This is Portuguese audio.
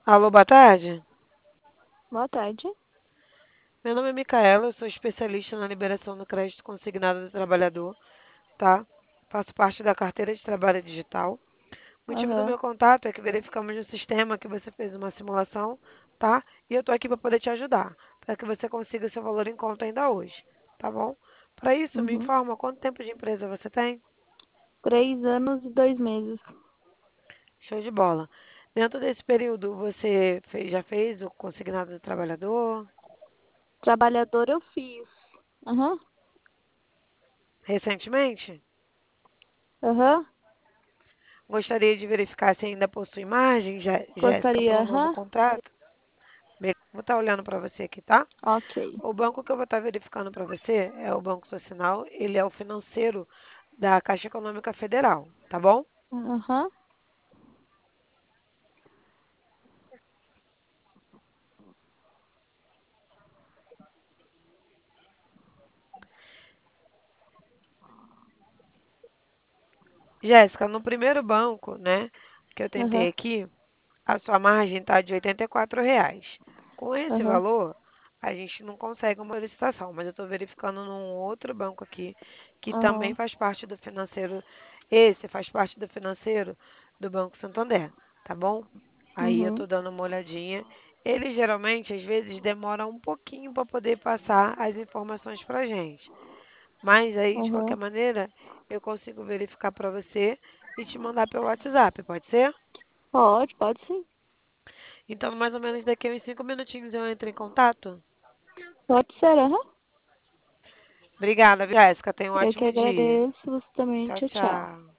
Alô, boa tarde. Boa tarde. Meu nome é Micaela, eu sou especialista na liberação do crédito consignado do trabalhador, tá? Faço parte da carteira de trabalho digital. O motivo do Aham. meu contato é que verificamos no sistema que você fez uma simulação, tá? E eu tô aqui para poder te ajudar, para que você consiga seu valor em conta ainda hoje, tá bom? Para isso, me Uhum. informa quanto tempo de empresa você tem? 3 anos e 2 meses. Show de bola. Dentro desse período, você já fez o consignado do trabalhador? Trabalhador eu fiz. Aham. Recentemente? Aham. Gostaria de verificar se ainda possui margem, Jéssica, para Gostaria. um novo Aham. contrato. Vou estar olhando para você aqui, tá? Ok. O banco que eu vou estar verificando para você é o Banco Social, ele é o financeiro da Caixa Econômica Federal, tá bom? Aham. Jéssica, no primeiro banco, né, que eu tentei Aham. aqui, a sua margem está de R$ 84. Com esse Aham. valor, a gente não consegue uma licitação, mas eu estou verificando num outro banco aqui, que também Aham. faz parte do financeiro, esse faz parte do financeiro do Banco Santander, tá bom? Aí eu Uhum. estou dando uma olhadinha. Eles geralmente, às vezes, demoram um pouquinho para poder passar as informações para a gente. Mas aí, de qualquer Aham. maneira, eu consigo verificar para você e te mandar pelo WhatsApp, pode ser? Pode sim. Então, mais ou menos daqui a uns 5 minutinhos eu entro em contato. Pode ser. Aham. Obrigada, Jéssica. Tenha um Eu que ótimo dia. agradeço. Você também. Tchau, Tchau, tchau. tchau.